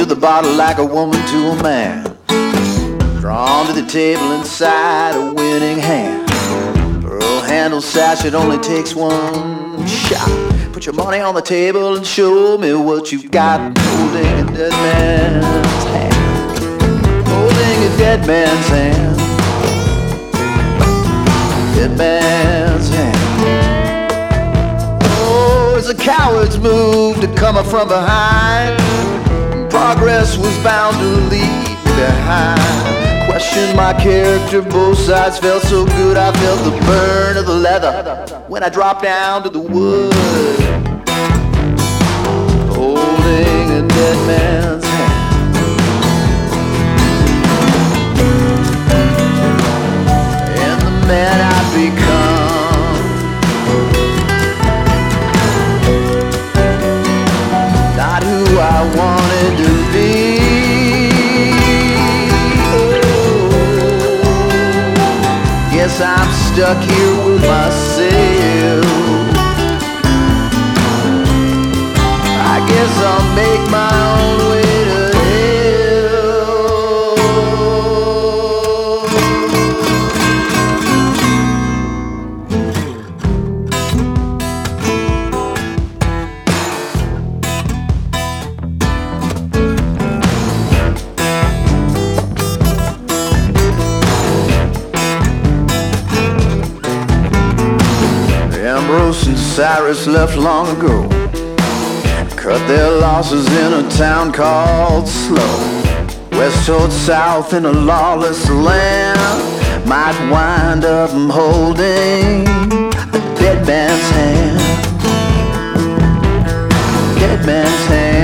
to the bottle like a woman to a man. Drawn to the table inside a winning hand. Pearl handle sash, it only takes one shot. Put your money on the table and show me what you've got. Holding a dead man's hand. Holding a dead man's hand. Dead man's hand. Oh, it's a coward's move to come up from behind. Progress was bound to leave me behind. Questioned my character, both sides felt so good. I felt the burn of the leather when I dropped down to the wood. Holding a dead man's hand. And the man I've become, not who I wanted to be. Guess I'm stuck here with myself. I guess I'll make my own way to Ambrose and Cyrus left long ago. Cut their losses in a town called Slow. West towards south in a lawless land. Might wind up holding a dead man's hand. Dead man's hand.